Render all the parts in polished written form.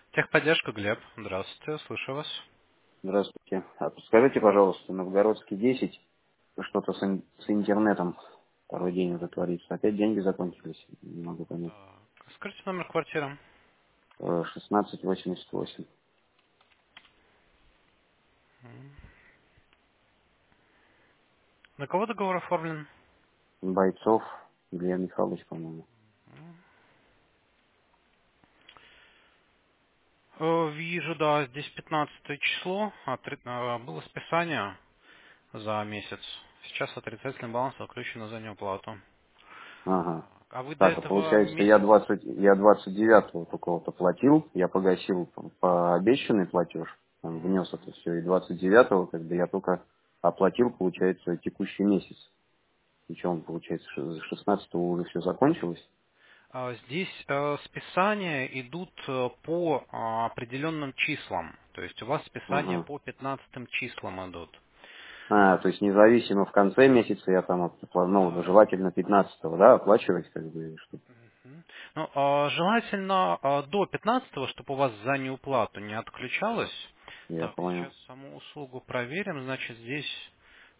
Техподдержка, Глеб. Здравствуйте, слышу вас. Здравствуйте. А подскажите, пожалуйста, Новгородский 10, что-то с интернетом второй день уже творится. Опять деньги закончились, не могу понять. Так, скажите номер квартиры. 1688. На кого договор оформлен? Бойцов, Илья Михайлович, по-моему. Вижу, да, здесь 15 число, было списание за месяц. Сейчас отрицательный баланс отключен за неуплату. Ага. А вы до Так, а этого получается, месяц... я 29-го только вот оплатил, я погасил по обещанный платеж, там, внес это все, и 29-го, когда я только оплатил, получается, текущий месяц. Причем, получается, с 16-го уже все закончилось. Здесь списания идут по определенным числам. То есть у вас списания Ага. по 15 числам идут. То есть независимо в конце месяца я там, ну, Да. желательно 15-го, да, оплачивать, как бы, или что? Мгм. Ну, желательно до 15-го, чтобы у вас за неуплату не отключалось. Я Так, понял. сейчас саму услугу проверим. Значит, здесь...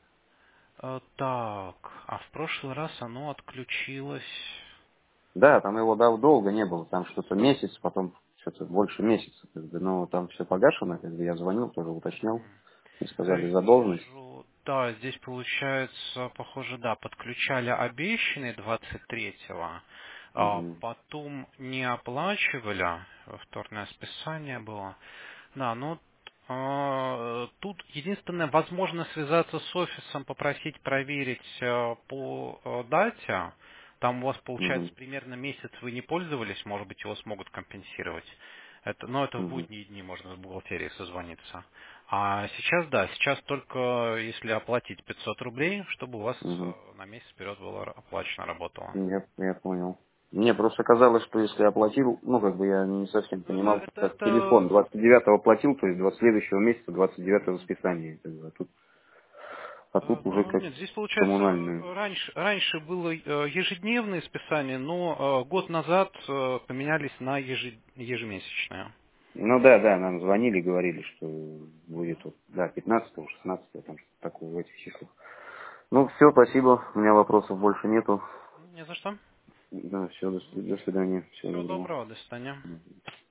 так, а в прошлый раз оно отключилось... Да, там его долго не было, там что-то месяц, потом что-то больше месяца, как бы, но там все погашено, как бы я звонил, тоже уточнял, и сказали задолженность. Вижу, да, здесь получается, похоже, да, подключали обещанный 23-го, Мгм. потом не оплачивали, повторное списание было. Да, ну тут единственное, возможно связаться с офисом, попросить проверить по дате. Там у вас получается Мгм. примерно месяц вы не пользовались, может быть, его смогут компенсировать. Но это в Мгм. будние дни можно с бухгалтерией созвониться. А сейчас, да, сейчас только если оплатить 500 рублей, чтобы у вас Мгм. на месяц вперед было оплачено, работало. Я понял. Мне просто казалось, что если оплатил, ну, как бы я не совсем понимал, как телефон, Это 29-го оплатил, то есть 20 следующего месяца, 29-го списание, как бы, а тут уже Ну, как нет, здесь получается коммунальную. раньше было ежедневное списание, но год назад поменялись на ежемесячное. Ну да, да, нам звонили, говорили, что будет вот, да, 15-го, 16-го, там что-то такое в этих числах. Ну, все, спасибо, у меня вопросов больше нету. Не за что. Да, все, до свидания, всего Всего доброго. доброго, до свидания.